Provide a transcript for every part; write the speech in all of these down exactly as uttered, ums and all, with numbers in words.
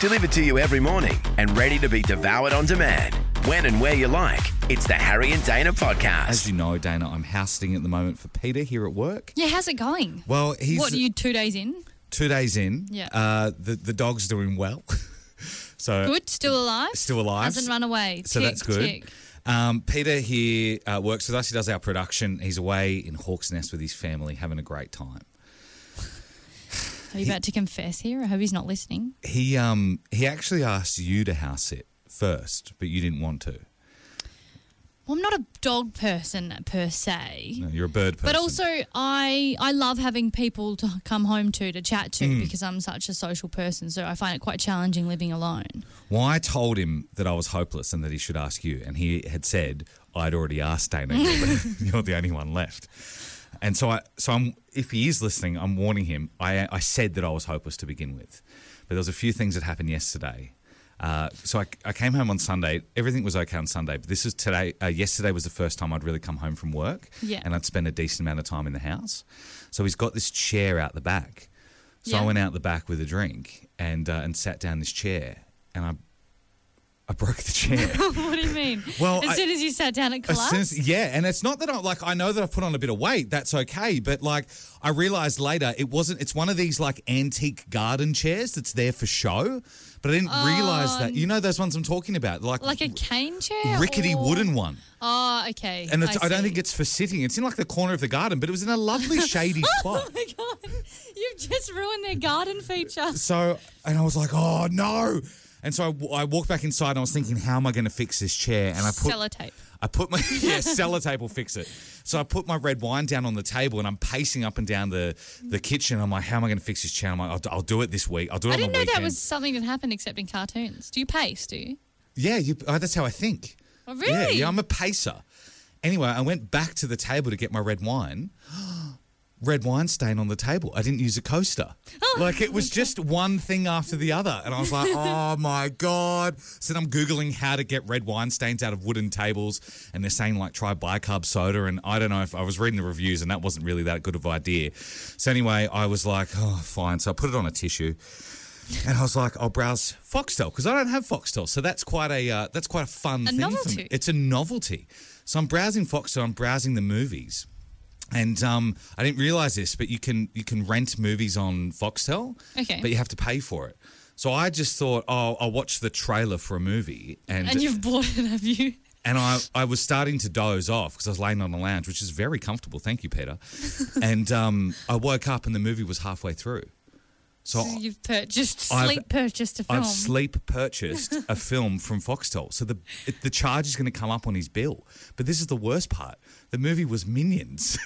Delivered to you every morning and ready to be devoured on demand. When and where you like. It's the Harry and Dana podcast. As you know, Dana, I'm house sitting at the moment for Peter here at work. Yeah, how's it going? Well, he's... What, are you two days in? Two days in. Yeah. Uh, the, the dog's doing well. so Good, still alive? Still alive. Hasn't run away. So tick, that's good. Tick. Um, Peter here uh, works with us. He does our production. He's away in Hawk's Nest with his family, having a great time. Are you about to confess here? I hope he's not listening. He um he actually asked you to house sit first, but you didn't want to. Well, I'm not a dog person per se. No, you're a bird person. But also, I I love having people to come home to, to chat to, Mm. because I'm such a social person, so I find it quite challenging living alone. Well, I told him that I was hopeless and that he should ask you, and he had said, I'd already asked Dana, you're the, you're the only one left. And so, I, so I'm, if he is listening, I'm warning him. I, I said that I was hopeless to begin with. But there was a few things that happened yesterday. Uh, so I, I came home on Sunday. Everything was okay on Sunday, but this is today. Uh, yesterday was the first time I'd really come home from work, Yeah. and I'd spend a decent amount of time in the house. So he's got this chair out the back. So Yeah. I went out the back with a drink and uh, and sat down this chair, and I I broke the chair. What do you mean? Well, as I- soon as you sat down, it As collapsed? soon as- yeah, and it's not that I like I know that I've put on a bit of weight. That's okay, but like I realised later it wasn't. It's one of these like antique garden chairs that's there for show, but I didn't realise that. You know those ones I'm talking about, like Like a cane chair? rickety or- wooden one. Oh, okay. And it's, I, don't see. think it's for sitting. It's in like the corner of the garden, but it was in a lovely shady spot. Oh, my God. You've just ruined their garden feature. So, and I was like, oh no. And so I, I walked back inside and I was thinking, how am I going to fix this chair? And I put Sellotape. I put my, yeah, sellotape will fix it. So I put my red wine down on the table and I'm pacing up and down the, the kitchen. I'm like, how am I going to fix this chair? I'm like, I'll, I'll do it this week. I'll do it I on the didn't know weekend. that was something that happened except in cartoons. Do you pace, do you? Yeah, you, oh, that's how I think. Oh, Yeah, really? yeah, I'm a pacer. Anyway, I went back to the table to get my red wine. Red wine stain on the table. I didn't use a coaster. Oh, like it was just one thing after the other. And I was like, oh my God. So then I'm Googling how to get red wine stains out of wooden tables. And they're saying like try bicarb soda. And I don't know if I was reading the reviews and that wasn't really that good of an idea. So anyway, I was like, oh, fine. So I put it on a tissue. And I was like, I'll browse Foxtel because I don't have Foxtel. So that's quite a uh, that's quite a fun A thing for novelty. me. It's a novelty. So I'm browsing Foxtel. I'm browsing the movies. And um, I didn't realise this, but you can you can rent movies on Foxtel, Okay. but you have to pay for it. So I just thought, oh, I'll watch the trailer for a movie, and And you've bought it, have you? and I, I was starting to doze off because I was laying on the lounge, which is very comfortable. Thank you, Peter. and um, I woke up and the movie was halfway through. So, So you've purchased, I've- sleep purchased a film. I've sleep purchased a film from Foxtel. So the it, the charge is going to come up on his bill. But this is the worst part. The movie was Minions.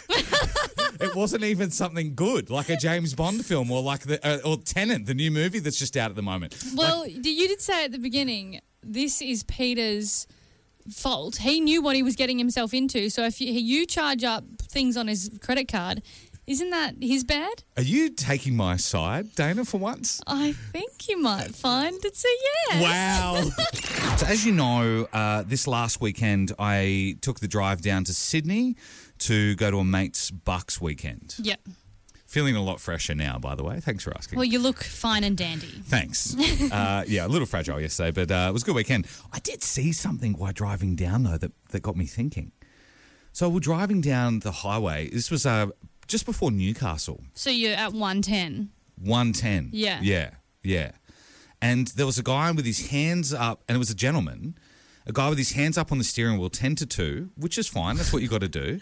It wasn't even something good, like a James Bond film or like the uh, or Tenet, the new movie that's just out at the moment. Well, you did say at the beginning, this is Peter's fault. He knew what he was getting himself into. So if you, you charge up things on his credit card, isn't that his bad? Are you taking my side, Dana, for once? I think you might find it's a yes. Wow. So as you know, uh, this last weekend I took the drive down to Sydney to go to a mate's Bucks weekend. Yep. Feeling a lot fresher now, by the way. Thanks for asking. Well, you look fine and dandy. Thanks. uh, yeah, a little fragile yesterday, but uh, it was a good weekend. I did see something while driving down, though, that, that got me thinking. So we're driving down the highway. This was uh, just before Newcastle. So you're at one ten. one ten. Yeah. Yeah, yeah. And there was a guy with his hands up, and it was a gentleman, a guy with his hands up on the steering wheel, ten to two, which is fine. That's what you got to do.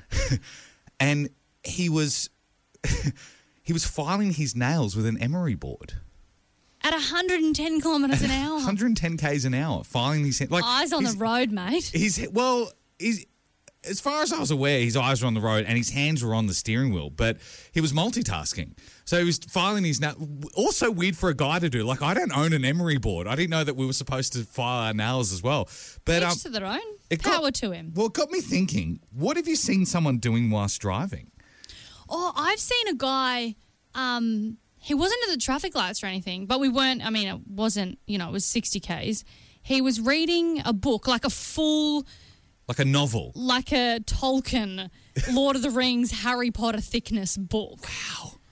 And he was he was filing his nails with an emery board. At one hundred ten kilometres an hour. one hundred ten kays an hour, filing his hand. Like, Eyes on the his- road, mate. He's well, he's as far as I was aware, his eyes were on the road and his hands were on the steering wheel, but he was multitasking. So he was filing his nails. Also weird for a guy to do. Like, I don't own an emery board. I didn't know that we were supposed to file our nails as well. But Each um, to their own. it got- Power to him. well, it got me thinking. What have you seen someone doing whilst driving? Oh, I've seen a guy, um, he wasn't at the traffic lights or anything, but we weren't, I mean, it wasn't, you know, it was sixty kays. He was reading a book, like a full, Like a novel. like a Tolkien, Lord of the Rings, Harry Potter thickness book. Wow.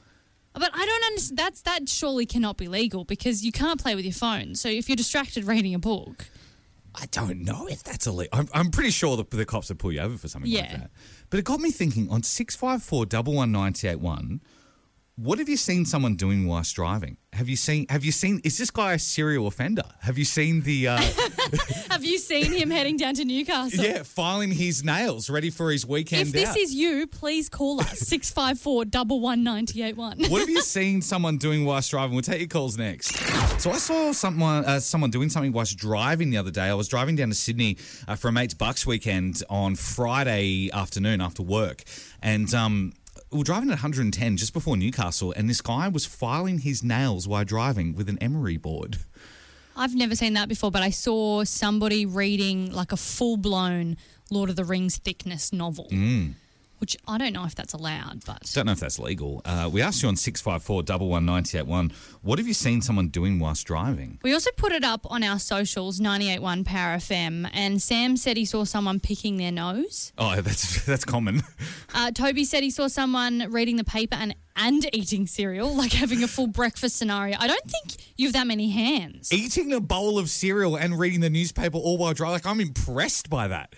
But I don't understand. That's, that surely cannot be legal because you can't play with your phone. So if you're distracted reading a book. I don't know if that's illegal. I'm, I'm pretty sure the, the cops would pull you over for something Yeah. like that. But it got me thinking, on six five four, one one nine eight one, what have you seen someone doing whilst driving? Have you seen, have you seen, is this guy a serial offender? Have you seen the... Uh, Have you seen him heading down to Newcastle? yeah, filing his nails, ready for his weekend If this out. is you, please call us, six five four, one one nine eight one. What have you seen someone doing whilst driving? We'll take your calls next. So I saw someone uh, someone doing something whilst driving the other day. I was driving down to Sydney uh, for a mate's Bucks weekend on Friday afternoon after work. And um, we were driving at one hundred ten just before Newcastle, and this guy was filing his nails while driving with an emery board. I've never seen that before, but I saw somebody reading like a full-blown Lord of the Rings thickness novel, Mm. which I don't know if that's allowed, but... Don't know if that's legal. Uh, we asked you on six five four, one one nine eight one, what have you seen someone doing whilst driving? We also put it up on our socials, ninety-eight point one Power F M, and Sam said he saw someone picking their nose. Oh, that's that's common. Uh, Toby said he saw someone reading the paper and, and eating cereal, like having a full breakfast scenario. I don't think you have that many hands. Eating a bowl of cereal and reading the newspaper all while driving, like, I'm impressed by that.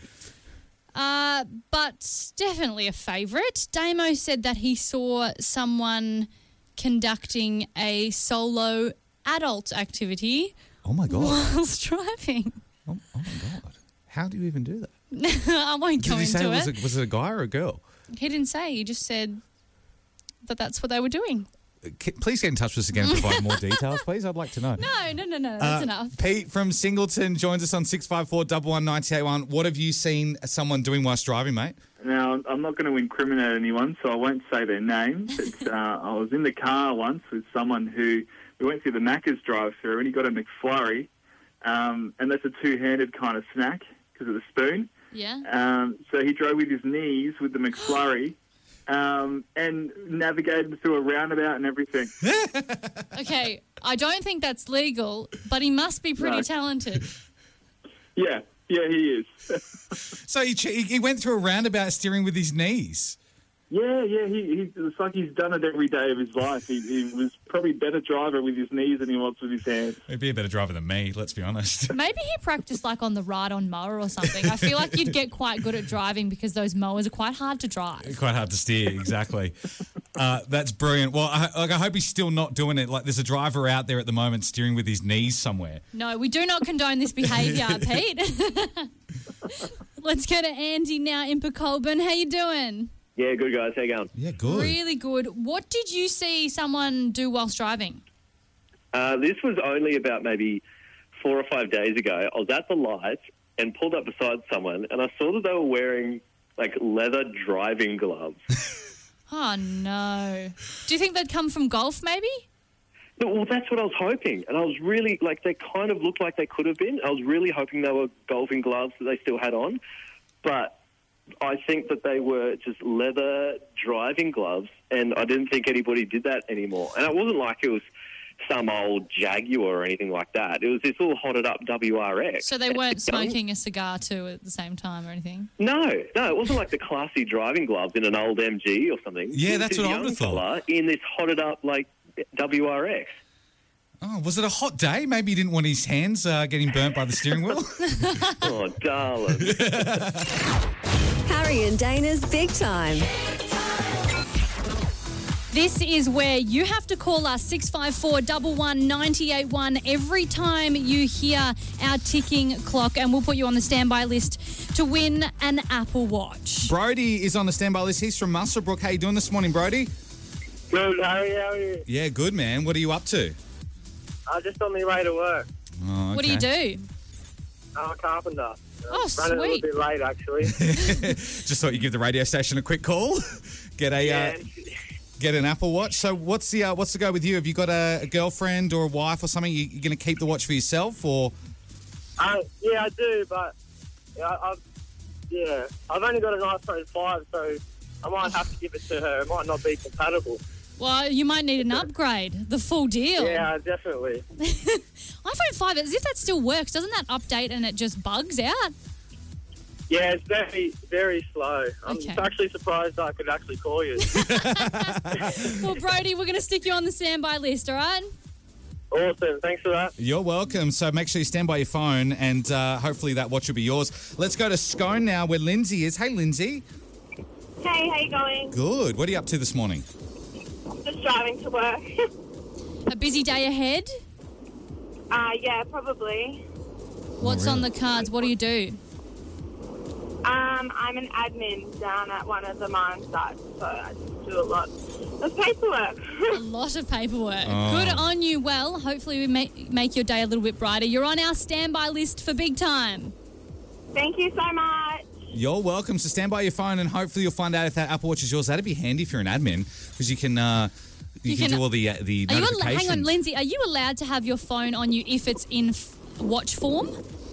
Uh, but definitely a favourite. Damo said that he saw someone conducting a solo adult activity Oh, my God. whilst driving. Oh, oh my God. How do you even do that? I won't Did go he say into was it. it was it a guy or a girl? He didn't say. He just said that that's what they were doing. C- Please get in touch with us again and provide more details, please. I'd like to know. No, no, no, no. That's Uh, enough. Pete from Singleton joins us on six five four, one one nine eight one. What have you seen someone doing whilst driving, mate? Now, I'm not going to incriminate anyone, so I won't say their name, but uh, I was in the car once with someone who, we went through the Macca's drive-through and he got a McFlurry, um, and that's a two-handed kind of snack because of the spoon. Yeah. Um, so he drove with his knees with the McFlurry um, and navigated through a roundabout and everything. Okay. I don't think that's legal, but he must be pretty No. talented. Yeah, yeah, he is. So he, ch- he went through a roundabout steering with his knees. Yeah, yeah, he, he, it's like he's done it every day of his life. He, he was probably a better driver with his knees than he was with his hands. He'd be a better driver than me, let's be honest. Maybe he practiced like on the ride-on mower or something. I feel like you'd get quite good at driving because those mowers are quite hard to drive. Quite hard to steer, exactly. uh, that's brilliant. Well, I, like, I hope he's still not doing it. Like, there's a driver out there at the moment steering with his knees somewhere. No, we do not condone this behaviour, Pete. Let's go to Andy now in Colburn. How you doing? Yeah, good guys. How you going? Yeah, good. Really good. What did you see someone do whilst driving? Uh, this was only about maybe four or five days ago. I was at the light and pulled up beside someone, and I saw that they were wearing like leather driving gloves. Oh, no. Do you think they'd come from golf, maybe? No, well, that's what I was hoping, and I was really like they kind of looked like they could have been. I was really hoping they were golfing gloves that they still had on, but I think that they were just leather driving gloves, and I didn't think anybody did that anymore. And it wasn't like it was some old Jaguar or anything like that. It was this all hotted up W R X. So they weren't smoking a cigar too at the same time or anything? No, no, it wasn't like the classy driving gloves in an old M G or something. Yeah, It was that's this what I young would've thought. fella in this hotted up like W R X. Oh, was it a hot day? Maybe he didn't want his hands uh, getting burnt by the steering wheel? Oh, darling. Harry and Dana's Big Time. This is where you have to call us six five four, one one nine eight one every time you hear our ticking clock, and we'll put you on the standby list to win an Apple Watch. Brody is on the standby list. He's from Muswellbrook. How you doing this morning, Brody? Good, Harry, how are you? Yeah, good, man. What are you up to? I'm just on my way to work. Oh, What do you okay. do? I'm a carpenter. Oh, Running a little sweet. bit late, actually. Just thought you'd give the radio station a quick call. Get a yeah. uh, get an Apple Watch. So what's the uh, what's the go with you? Have you got a, a girlfriend or a wife or something? You, you're going to keep the watch for yourself, or Uh, yeah, I do, but yeah, I, I've, yeah, I've only got an iPhone five, so I might have to give it to her. It might not be compatible. Well, you might need an upgrade, the full deal. Yeah, definitely. iPhone five, as if that still works, doesn't that update and it just bugs out? Yeah, it's very, very slow. I'm Okay. actually surprised I could actually call you. Well, Brody, we're going to stick you on the standby list, all right? Awesome. Thanks for that. You're welcome. So make sure you stand by your phone and uh, hopefully that watch will be yours. Let's go to Scone now where Lindsay is. Hey, Lindsay. Hey, how you going? Good. What are you up to this morning? Just driving to work. A busy day ahead. uh, yeah, probably. What's on the cards? What do you do? Um, I'm an admin down at one of the mine sites, so I just do a lot of paperwork. A lot of paperwork. Oh. Good on you. Well, hopefully we make, make your day a little bit brighter. You're on our standby list for big time. Thank you so much. You're welcome. So stand by your phone and hopefully you'll find out if that Apple Watch is yours. That'd be handy if you're an admin because you can uh, you, You can, can- do all the uh, the Are you al- notifications. hang on, Lindsay. Are you allowed to have your phone on you if it's in f- watch form?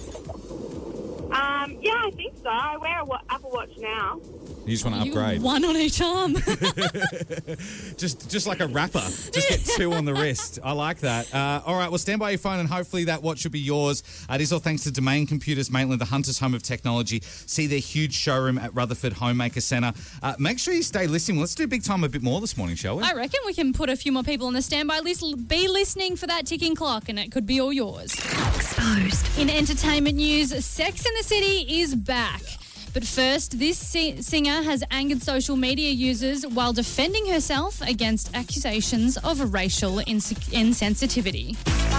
Um, yeah, I think so. I wear a wa- Apple Watch now. You just want to You upgrade. one on each arm. Just just like a rapper. Just get two on the wrist. I like that. Uh, all right, well, stand by your phone and hopefully that watch should be yours. Uh, it is all thanks to Domain Computers, Maitland, the Hunter's Home of Technology. See their huge showroom at Rutherford Homemaker Centre. Uh, make sure you stay listening. Let's do big time a bit more this morning, shall we? I reckon we can put a few more people on the standby list. Be listening for that ticking clock, and it could be all yours. Exposed. In entertainment news, Sex and the City is back. But first, this si- singer has angered social media users while defending herself against accusations of racial inse- insensitivity.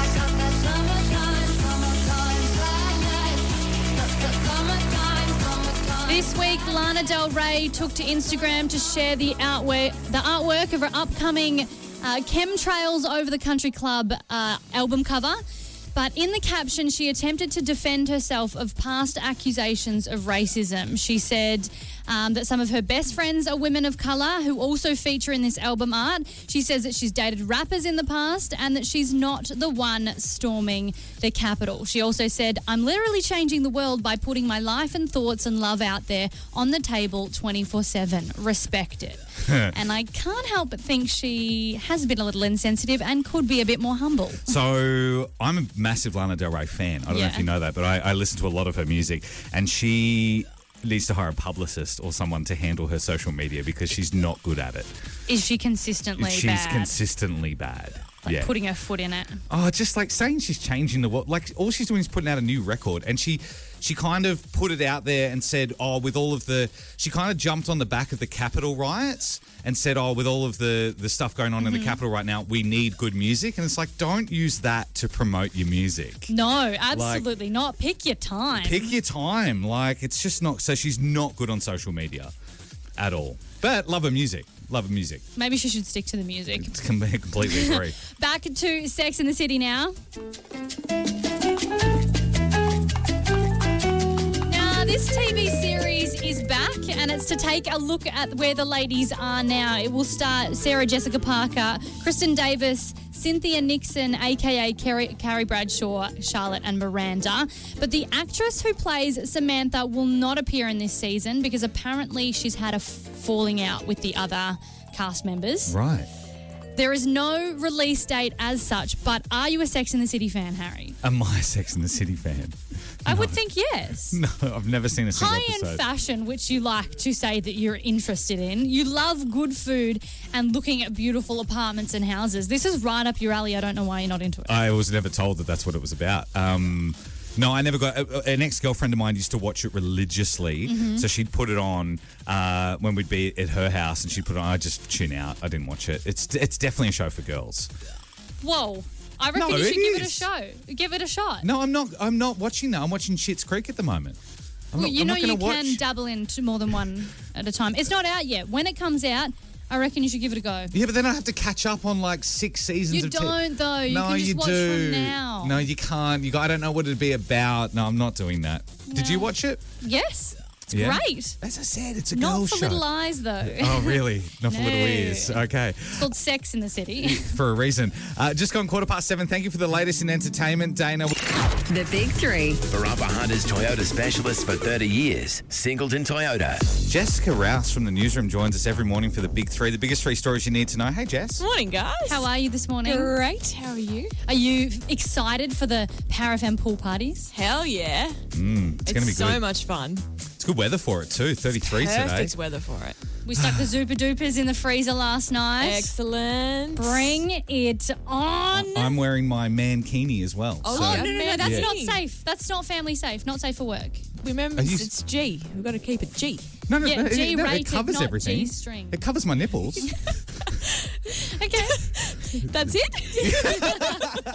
This week, Lana Del Rey took to Instagram to share the artwork, the artwork of her upcoming uh, Chemtrails Over the Country Club uh, album cover. But in the caption, she attempted to defend herself of past accusations of racism. She said um, that some of her best friends are women of colour who also feature in this album art. She says that she's dated rappers in the past and that she's not the one storming the Capitol. She also said, I'm literally changing the world by putting my life and thoughts and love out there on the table twenty-four seven. Respect it. And I can't help but think she has been a little insensitive and could be a bit more humble. So I'm a massive Lana Del Rey fan. I don't know Yeah. if you know that, but I, I listen to a lot of her music, and she needs to hire a publicist or someone to handle her social media because she's not good at it. Is she consistently she's bad? consistently bad. like yeah. putting her foot in it. Oh, just like saying she's changing the world. Like all she's doing is putting out a new record, and she she kind of put it out there and said, oh, with all of the, she kind of jumped on the back of the Capitol riots and said, oh, with all of the the stuff going on mm-hmm. in the Capitol right now, we need good music. And it's like, don't use that to promote your music. No, absolutely like, not. Pick your time. Pick your time. Like it's just not. So she's not good on social media at all. But love her music. Love her music. Maybe she should stick to the music. It's com- completely agree. Back to Sex and the City now. Now, this T V series is back, and it's to take a look at where the ladies are now. It will start Sarah Jessica Parker, Kristen Davis, Cynthia Nixon, a k a. Carrie, Carrie Bradshaw, Charlotte and Miranda. But the actress who plays Samantha will not appear in this season because apparently she's had a f- falling out with the other cast members. Right. There is no release date as such, but are you a Sex and the City fan, Harry? Am I a Sex and the City fan? I No. would think yes. No, I've never seen a single High-end episode. fashion, which you like to say that you're interested in. You love good food and looking at beautiful apartments and houses. This is right up your alley. I don't know why you're not into it. I was never told that that's what it was about. Um, no, I never got. An ex-girlfriend of mine used to watch it religiously, Mm-hmm. so she'd put it on uh, when we'd be at her house, and she'd put it on. I just tune out. I didn't watch it. It's it's definitely a show for girls. Whoa. I reckon No, you should it give it a is. show. Give it a shot. No, I'm not. I'm not watching that. I'm watching Schitt's Creek at the moment. I'm Well, not, you I'm know not gonna you watch. can dabble into more than one at a time. It's not out yet. When it comes out, I reckon you should give it a go. Yeah, but then I have to catch up on like six seasons. You of t- don't, though. You no, can just you watch do. from now. No, you can't. You. I don't know what it'd be about. No, I'm not doing that. Did you watch it? Yes. It's Yeah? great. As I said, it's a Not girls' for show. little eyes, though. Oh, really? Not for little No. ears. Okay. It's called Sex in the City. For a reason. Uh, just gone quarter past seven. Thank you for the latest in entertainment, Dana. The Big Three. Barapa Hunters Toyota specialist for thirty years. Singleton Toyota. Jessica Rouse from the newsroom joins us every morning for the big three, the biggest three stories you need to know. Hey, Jess. Morning, guys. How are you this morning? Great. How are you? Are you excited for the Power F M pool parties? Hell yeah. Mm, it's, It's going to be so good. much fun. It's good weather for it too. thirty-three today. Perfect weather for it. We stuck the Zupa Dupas in the freezer last night. Excellent. Bring it on. I'm wearing my mankini as well. Oh, so- Oh, no, no, no, that's Yeah. not safe. That's not family safe. Not safe for work. Remember, Are you- it's, it's G. We've got to keep it G. No, no, Yeah, no, it, no, it G-rated, covers not everything. G-string. It covers my nipples. Okay. That's it?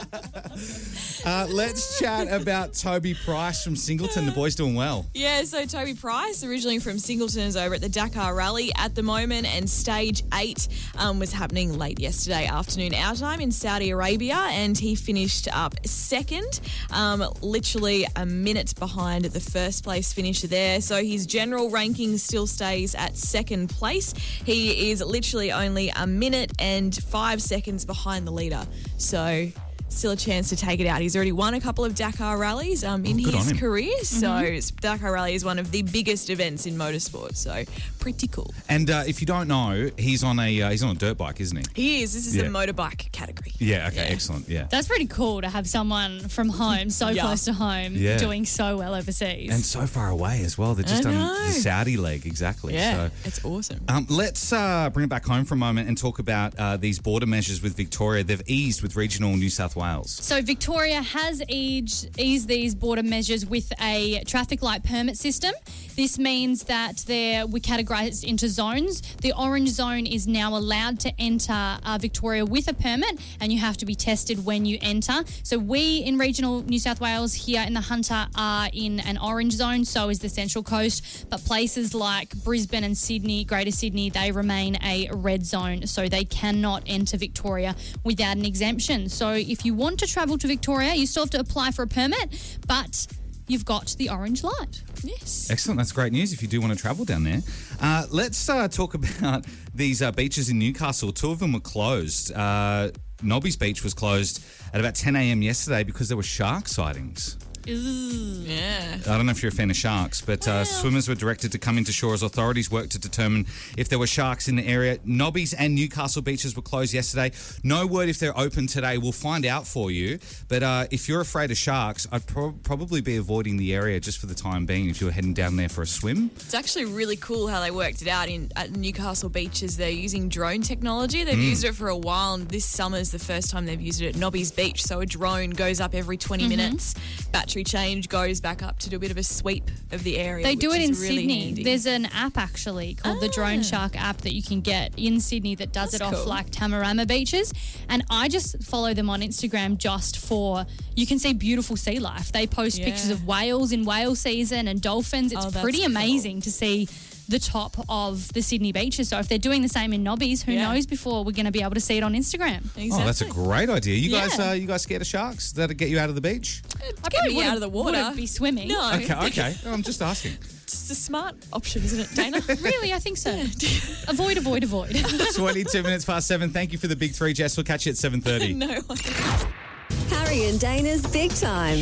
uh, let's chat about Toby Price from Singleton. The boy's doing well. Yeah, so Toby Price, originally from Singleton, is over at the Dakar Rally at the moment, and stage eight um, was happening late yesterday afternoon our time in Saudi Arabia, and he finished up second, um, literally a minute behind the first place finisher there. So his general ranking still stays at second place. He is literally only a minute and five seconds behind the leader. So still a chance to take it out. He's already won a couple of Dakar rallies um, in Oh, good on his him. career. So Dakar Rally is one of the biggest events in motorsport. So pretty cool. And uh, if you don't know, he's on a uh, he's on a dirt bike, isn't he? He is. This is Yeah. the motorbike category. Yeah. Okay. Yeah. Excellent. Yeah. That's pretty cool to have someone from home, so Yeah. close to home, Yeah. doing so well overseas. And so far away as well. They're just I on know. the Saudi leg, exactly. Yeah, So, it's awesome. um, let's uh, bring it back home for a moment and talk about uh, these border measures with Victoria. They've eased with regional New South Wales. So Victoria has eased, eased these border measures with a traffic light permit system. This means that they're we're categorised into zones. The orange zone is now allowed to enter uh, Victoria with a permit, and you have to be tested when you enter. So we in regional New South Wales here in the Hunter are in an orange zone, so is the Central Coast. But places like Brisbane and Sydney, Greater Sydney, they remain a red zone, so they cannot enter Victoria without an exemption. So if you want to travel to Victoria, you still have to apply for a permit, but you've got the orange light. Yes. Excellent. That's great news if you do want to travel down there. Uh, let's uh, talk about these uh, beaches in Newcastle. Two of them were closed. Uh, Nobby's Beach was closed at about ten a.m. yesterday because there were shark sightings. Yeah. I don't know if you're a fan of sharks, but uh, swimmers were directed to come into shore as authorities worked to determine if there were sharks in the area. Nobby's and Newcastle beaches were closed yesterday. No word if they're open today. We'll find out for you. But uh, if you're afraid of sharks, I'd pro- probably be avoiding the area just for the time being if you were heading down there for a swim. It's actually really cool how they worked it out in at Newcastle beaches. They're using drone technology. They've used it for a while, and this summer is the first time they've used it at Nobby's Beach. So a drone goes up every twenty minutes, battery change, goes back up to do a bit of a sweep of the area. They do which it in is really Sydney. handy. There's an app actually called the Drone Shark app that you can get in Sydney that does That's it off cool. like Tamarama beaches. And I just follow them on Instagram just for, you can see beautiful sea life. They post Yeah. pictures of whales in whale season and dolphins. It's Oh, that's pretty cool. amazing to see the top of the Sydney beaches. So if they're doing the same in Nobby's, who Yeah. knows before we're going to be able to see it on Instagram. Exactly. Oh, that's a great idea. You guys, Yeah. uh, you guys scared of sharks? That'll get you out of the beach? I Get probably me wouldn't- out of the water. wouldn't be swimming. No. Okay, okay. I'm just asking. It's a smart option, isn't it, Dana? Really, I think so. avoid, avoid, avoid. twenty-two minutes past seven. Thank you for the big three, Jess. We'll catch you at seven thirty. No. Harry and Dana's Big Time.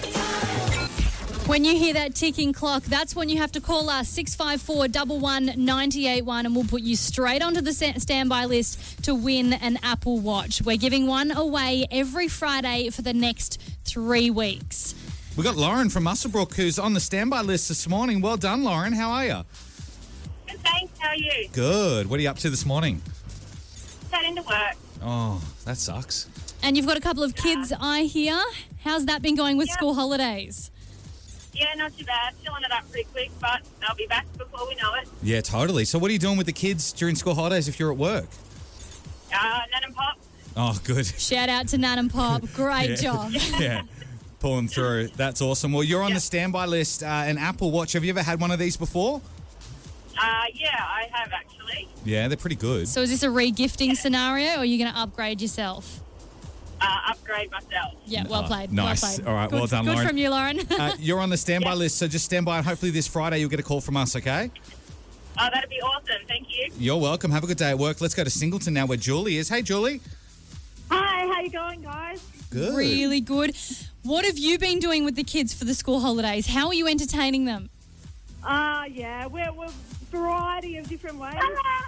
When you hear that ticking clock, that's when you have to call us six five four, one one, nine eight one, and we'll put you straight onto the sta- standby list to win an Apple Watch. We're giving one away every Friday for the next three weeks. We got Lauren from Muswellbrook who's on the standby list this morning. Well done, Lauren. How are you? Good, thanks. How are you? Good. What are you up to this morning? Heading to work. Oh, that sucks. And you've got a couple of kids, I hear. How's that been going with Yeah. school holidays? Yeah, not too bad. Filling it up pretty quick, but they'll be back before we know it. Yeah, totally. So what are you doing with the kids during school holidays if you're at work? Uh, Nan and Pop. Oh, good. Shout out to Nan and Pop. Great Yeah. job. Yeah. Pulling through. That's awesome. Well, you're on the standby list. Uh, an Apple Watch. Have you ever had one of these before? Uh, yeah, I have actually. Yeah, they're pretty good. So is this a re-gifting scenario or are you going to upgrade yourself? Uh, upgrade myself. Yeah, well Oh, played. nice. Well played. All right, Good- well done, Good Lauren. from you, Lauren. Uh, you're on the standby Yeah. list, so just stand by and hopefully this Friday you'll get a call from us, okay? Oh, that'd be awesome. Thank you. You're welcome. Have a good day at work. Let's go to Singleton now where Julie is. Hey, Julie. Hi, how you going, guys? Good. Really good. What have you been doing with the kids for the school holidays? How are you entertaining them? Uh, yeah, we're, we're variety of different ways.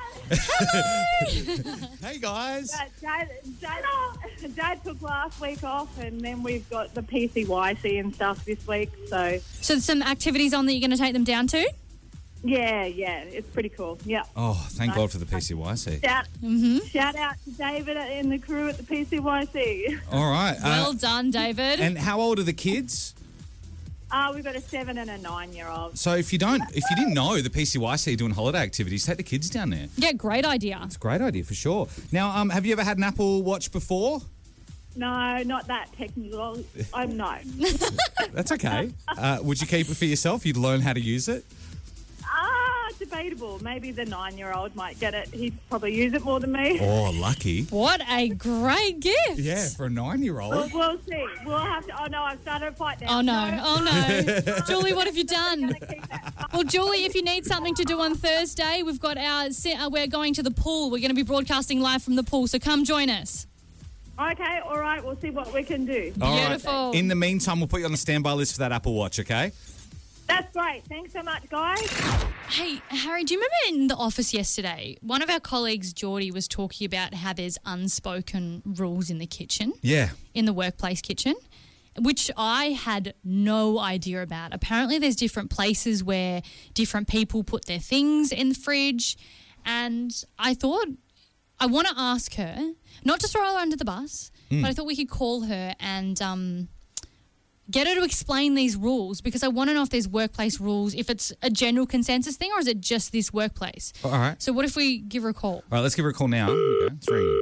Hey, guys. But Dad, Dad, Dad took last week off, and then we've got the P C Y C and stuff this week. So So some activities on that you're going to take them down to? Yeah, yeah, it's pretty cool. Yeah. Oh, thank God for the P C Y C. Shout, Mm-hmm. shout out to David and the crew at the P C Y C. All right. Well uh, done, David. and how old are the kids? Uh, we've got a seven and a nine-year-old. So if you don't, if you didn't know, the P C Y C are doing holiday activities, take the kids down there. yeah, great idea. It's a great idea for sure. Now, um, have you ever had an Apple Watch before? No, not that technical. I'm no. That's okay. Uh, would you keep it for yourself? You'd learn how to use it? Ah, debatable. Maybe the nine-year-old might get it. He'd probably use it more than me. Oh, lucky. What a great gift. Yeah, for a nine-year-old. We'll, we'll see. We'll have to. Oh no, I've started a fight now. Oh, no. Oh, no. No. Julie, what have you done? Gonna keep that. Well, Julie, if you need something to do on Thursday, we've got our, uh, we're going to the pool. We're going to be broadcasting live from the pool, so come join us. Okay, all right. We'll see what we can do. All right. Beautiful. In the meantime, we'll put you on the standby list for that Apple Watch, okay? That's great. Thanks so much, guys. Hey, Harry, do you remember in the office yesterday, one of our colleagues, Geordie, was talking about how there's unspoken rules in the kitchen, Yeah. in the workplace kitchen, which I had no idea about. Apparently there's different places where different people put their things in the fridge, and I thought I want to ask her, not to throw her under the bus, Mm. but I thought we could call her and um, get her to explain these rules, because I want to know if there's workplace rules, if it's a general consensus thing or is it just this workplace. All right. So what if we give her a call? All right, let's give her a call now. Here we go. It's ringing.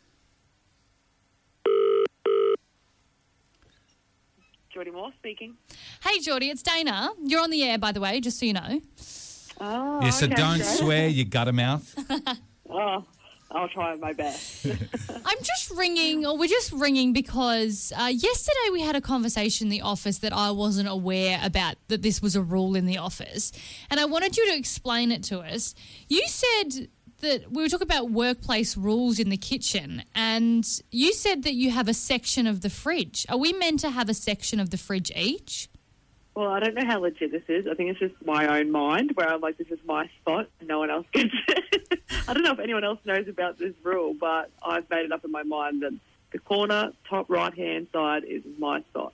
Geordie Moore speaking. Hey, Geordie, it's Dana. You're on the air, by the way, just so you know. Oh, Yeah, so okay, don't great. swear, you gutter mouth. Oh, I'll try my best. I'm just ringing, or we're just ringing because uh, yesterday we had a conversation in the office that I wasn't aware about, that this was a rule in the office. And I wanted you to explain it to us. You said that we were talking about workplace rules in the kitchen, and you said that you have a section of the fridge. Are we meant to have a section of the fridge each? Well, I don't know how legit this is. I think it's just my own mind where I'm like, this is my spot and no one else gets it. I don't know if anyone else knows about this rule, but I've made it up in my mind that the corner, top right-hand side is my spot.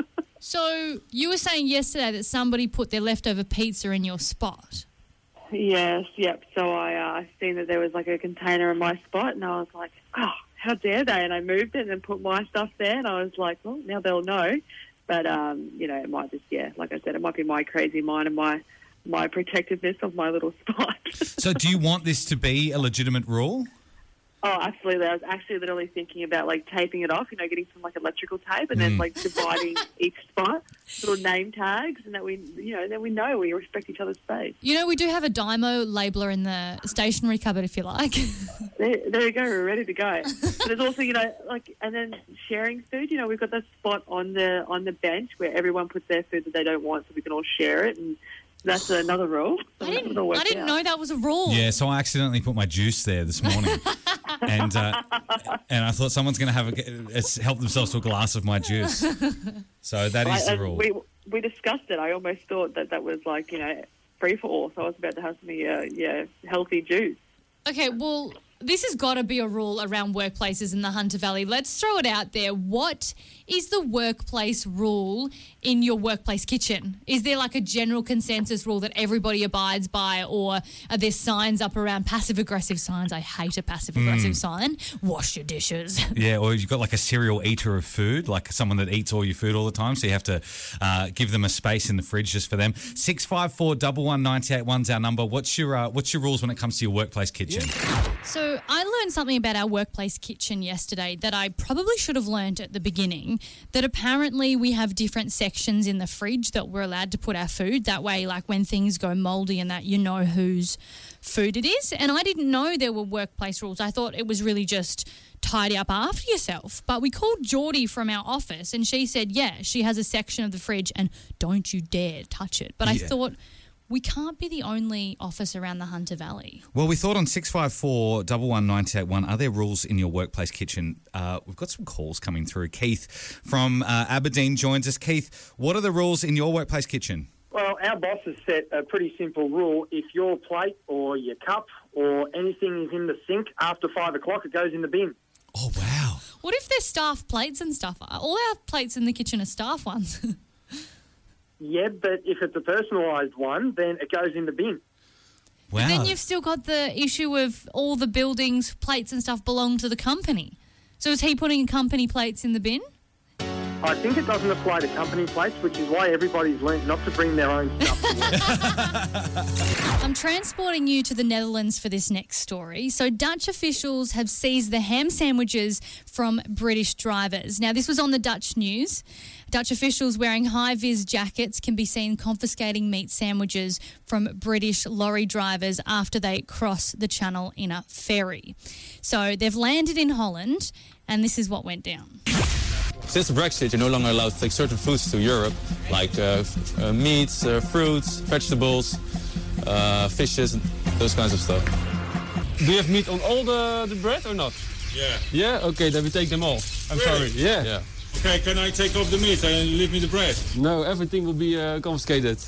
So you were saying yesterday that somebody put their leftover pizza in your spot. Yes, yep. So I uh, seen that there was like a container in my spot and I was like, oh, how dare they? And I moved it and put my stuff there and I was like, well, now they'll know. But, um, you know, it might just, yeah, like I said, it might be my crazy mind and my, my protectiveness of my little spot. So do you want this to be a legitimate rule? Oh, absolutely. I was actually literally thinking about, like, taping it off, you know, getting some, like, electrical tape and then, Mm. like, dividing each spot, little name tags, and that we, you know, then we know we respect each other's space. You know, we do have a Dymo labeler in the stationery cupboard if you like. There, there you go. We're ready to go. But there's also, you know, like, and then sharing food. You know, we've got that spot on the on the bench where everyone puts their food that they don't want, so we can all share it. And that's another rule. So I didn't, that'll work I didn't out. know that was a rule. Yeah, so I accidentally put my juice there this morning. and uh, and I thought someone's going to have a, it's help themselves to a glass of my juice. So that is I, the rule. We we discussed it. I almost thought that that was like, you know, free for all. So I was about to have some, uh, yeah, healthy juice. Okay, well, this has got to be a rule around workplaces in the Hunter Valley. Let's throw it out there. What is the workplace rule in your workplace kitchen? Is there like a general consensus rule that everybody abides by, or are there signs up around passive-aggressive signs? I hate a passive-aggressive Mm. sign. Wash your dishes. Yeah, or you've got like a serial eater of food, like someone that eats all your food all the time, so you have to uh, give them a space in the fridge just for them. six five four, one one nine eight one's our number. What's your uh, what's your rules when it comes to your workplace kitchen? So I learned something about our workplace kitchen yesterday that I probably should have learned at the beginning, that apparently we have different sections in the fridge that we're allowed to put our food. That way, like when things go mouldy and that, you know whose food it is. And I didn't know there were workplace rules. I thought it was really just tidy up after yourself. But we called Geordie from our office and she said, yeah, she has a section of the fridge and don't you dare touch it. But I Yeah. thought, we can't be the only office around the Hunter Valley. Well, we thought on six five four, one one nine eight one, are there rules in your workplace kitchen? Uh, we've got some calls coming through. Keith from uh, Aberdeen joins us. Keith, what are the rules in your workplace kitchen? Well, our boss has set a pretty simple rule. If your plate or your cup or anything is in the sink after five o'clock, it goes in the bin. Oh, wow. What if they're staff plates and stuff? All our plates in the kitchen are staff ones. Yeah, but if it's a personalised one, then it goes in the bin. Wow. But then you've still got the issue of all the buildings, plates and stuff belong to the company. So is he putting company plates in the bin? I think it doesn't apply to company plates, which is why everybody's learned not to bring their own stuff to work. I'm transporting you to the Netherlands for this next story. So Dutch officials have seized the ham sandwiches from British drivers. Now, this was on the Dutch news. Dutch officials wearing high-vis jackets can be seen confiscating meat sandwiches from British lorry drivers after they cross the channel in a ferry. So they've landed in Holland, and this is what went down. Since Brexit, you're no longer allowed to take certain foods to Europe, like uh, f- uh, meats, uh, fruits, vegetables, uh, fishes, those kinds of stuff. Do you have meat on all the, the bread or not? Yeah. Yeah? Okay, then we take them all. I'm Really? sorry. Yeah. Yeah. Okay, can I take off the meat and leave me the bread? No, everything will be uh, confiscated.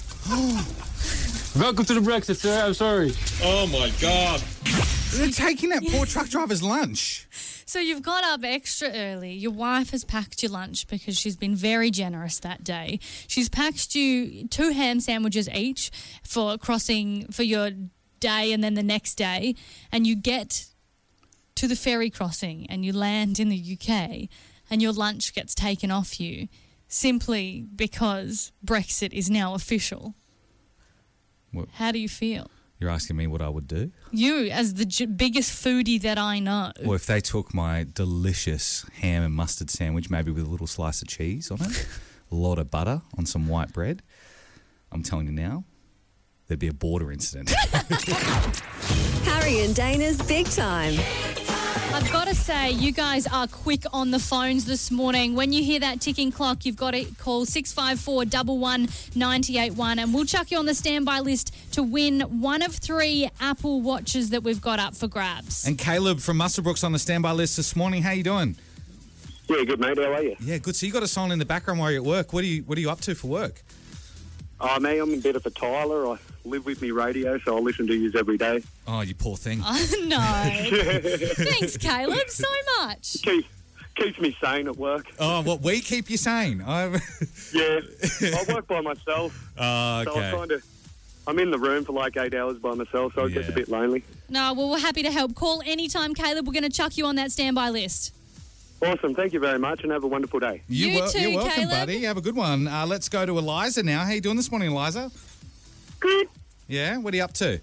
Welcome to the Brexit, sir. I'm sorry. Oh, my God. They're taking that poor truck driver's lunch. So you've got up extra early. Your wife has packed your lunch because she's been very generous that day. She's packed you two ham sandwiches each for crossing for your day and then the next day. And you get to the ferry crossing and you land in the U K and your lunch gets taken off you simply because Brexit is now official. What? How do you feel? You're asking me what I would do? You, as the j- biggest foodie that I know. Well, if they took my delicious ham and mustard sandwich, maybe with a little slice of cheese on it, a lot of butter on some white bread, I'm telling you now, there'd be a border incident. Harry and Dana's Big Time. I've got to say, you guys are quick on the phones this morning. When you hear that ticking clock, you've got to call six five four, one one, nine eight one and we'll chuck you on the standby list to win one of three Apple Watches that we've got up for grabs. And Caleb from Musselbrook's on the standby list this morning. How you doing? Yeah, good, mate. How are you? Yeah, good. So you got a song in the background while you're at work. What are you What are you up to for work? Oh, me, I'm a bit of a Tyler. I live with me radio, so I listen to yous every day. Oh, you poor thing. Oh, no. Thanks, Caleb, so much. Keep, keeps me sane at work. Oh, what, we keep you sane? I'm... Yeah, I work by myself. Oh, So okay. I kind of, I'm in the room for like eight hours by myself, so it gets a bit lonely. No, well, we're happy to help. Call anytime, Caleb. We're going to chuck you on that standby list. Awesome. Thank you very much, and have a wonderful day. You You wel- too, You're welcome, Caleb. buddy. Have a good one. Uh, let's go to Eliza now. How you doing this morning, Eliza? Good. Yeah? What are you up to?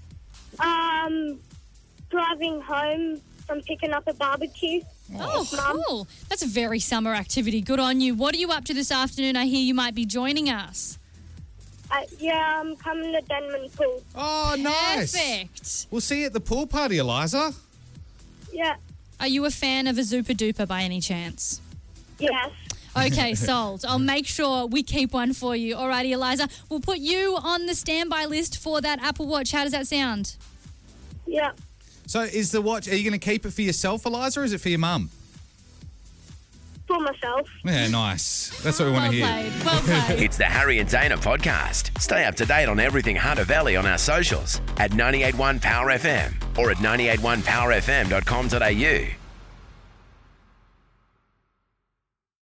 Um, driving home from picking up a barbecue. Oh, cool. That's a very summer activity. Good on you. What are you up to this afternoon? I hear you might be joining us. Uh, yeah, I'm coming to Denman Pool. Oh, nice. Perfect. We'll see you at the pool party, Eliza. Yeah. Are you a fan of a Zupa Duper by any chance? Yes. Okay, sold. I'll make sure we keep one for you. Alrighty, Eliza. We'll put you on the standby list for that Apple Watch. How does that sound? Yeah. So is the watch, are you going to keep it for yourself, Eliza, or is it for your mum? For myself. Yeah, nice. That's what we want to hear. Well played. It's the Harry and Dana podcast. Stay up to date on everything Hunter Valley on our socials at ninety-eight point one Power F M or at ninety-eight point one power f m dot com dot a u.